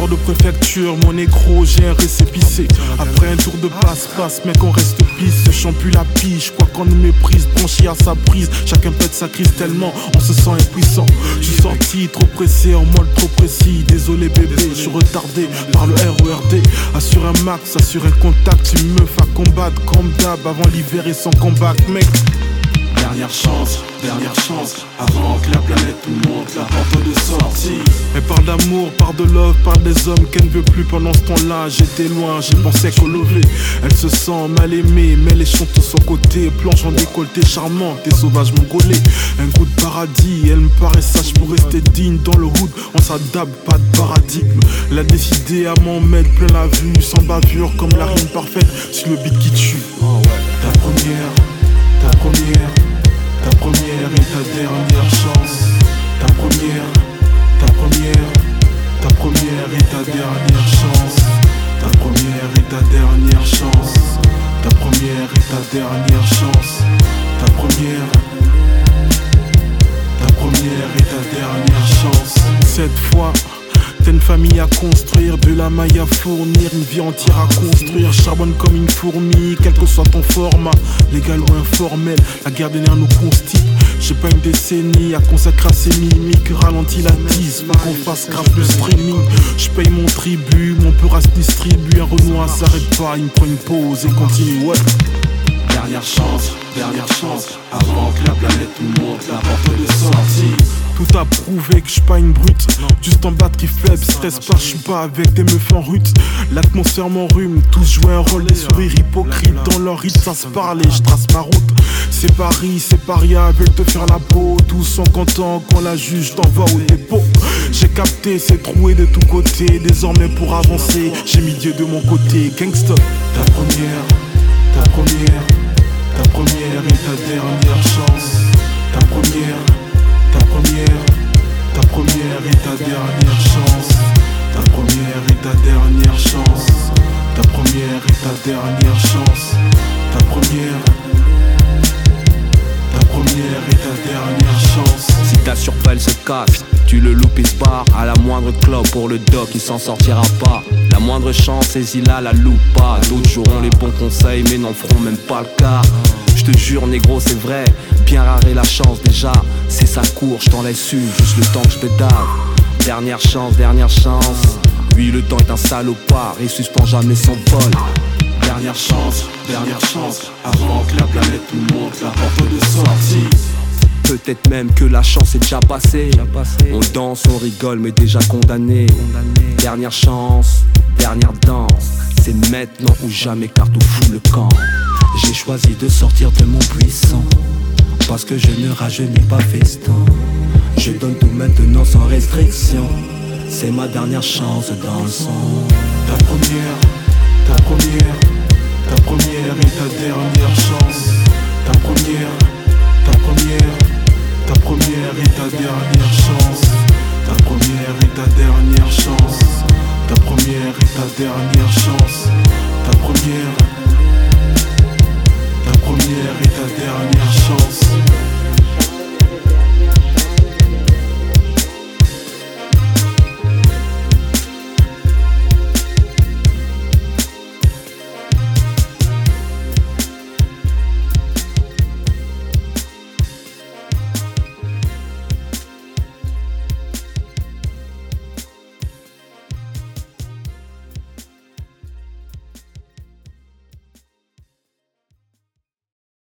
sors de préfecture, mon négro, j'ai un récépissé. Après un tour de passe-passe, mec, on reste pisse. J'empue la piche, quoi qu'on nous méprise, branché à sa prise. Chacun pète sa crise tellement, on se sent impuissant. Je suis sorti trop pressé, en mode trop précis. Désolé bébé, je suis retardé par le RERD. Assure un max, assure un contact. Une meuf à combattre comme d'hab avant l'hiver et sans combat, mec. Dernière chance, avant que la planète nous montre la porte de sortie. Elle parle d'amour, parle de love, parle des hommes qu'elle ne veut plus. Pendant ce temps-là, j'étais loin, je pensais qu'au lever. Elle se sent mal aimée, mais les chante de son côté. Planche en décolleté charmante, et sauvage mongolais. Un goût de paradis, elle me paraît sage pour rester digne dans le hood. On s'adapte, pas de paradigme. Elle a décidé à m'en mettre plein la vue, sans bavure, comme la rime parfaite sur le beat qui tue. Ta première et ta dernière chance. Ta première et ta dernière chance. Ta première et ta dernière chance. Ta première et ta dernière chance. Ta première et ta dernière chance. Cette fois, t'as une famille à construire, de la maille à fournir, une vie entière à construire. Charbonne comme une fourmi, quel que soit ton format, légal ou informel, la guerre des nerfs nous constipe. J'ai pas une décennie à consacrer à ces mimiques. Ralentis la tise, faut qu'on fasse grave le streaming. J'paye mon tribut, mon peur se distribue. Un Renoir s'arrête pas, il me prend une pause et continue, ouais. Dernière chance, avant que la planète nous montre la porte de sortie. Tout a prouvé que j'suis pas une brute, juste en batterie faible, stress pas, j'suis pas avec des meufs en rut. L'atmosphère m'enrhume, tous jouent un rôle, des sourires hypocrites dans leur rythme, ça se parle et j'trace ma route. C'est Paris, c'est paria, veulent te faire la peau, tous sont contents quand la juge t'envoie au dépôt. J'ai capté, c'est troué de tous côtés, désormais pour avancer, j'ai mis Dieu de mon côté, gangsta. Ta première et ta dernière chance. Ta première et ta dernière chance. Ta première et ta dernière chance. Ta première et ta dernière chance. Ta première et ta dernière chance. Si ta surpelle se casse, tu le loupes et se barre. À la moindre clope pour le doc, il s'en sortira pas. La moindre chance, saisis-la, la loupe pas. D'autres joueront les bons conseils, mais n'en feront même pas le cas. Je te jure, négro, c'est vrai. Bien rare est la chance déjà. C'est sa cour, je t'en laisse une, juste le temps que je te dave. Dernière chance. Oui, le temps est un salopard, il suspend jamais son vol. Dernière chance, avant que la planète nous montre la porte de sortie. Peut-être même que la chance est déjà passée. On danse, on rigole, mais déjà condamné. Dernière chance, dernière danse. C'est maintenant ou jamais car tout fout le camp. J'ai choisi de sortir de mon buisson, parce que je ne rajeunis pas festin. Je donne tout maintenant sans restriction. C'est ma dernière chance dans le son. Ta première et ta dernière chance. Ta première et ta dernière chance. Ta première et ta dernière chance. Ta première et ta dernière chance. Ta première et ta dernière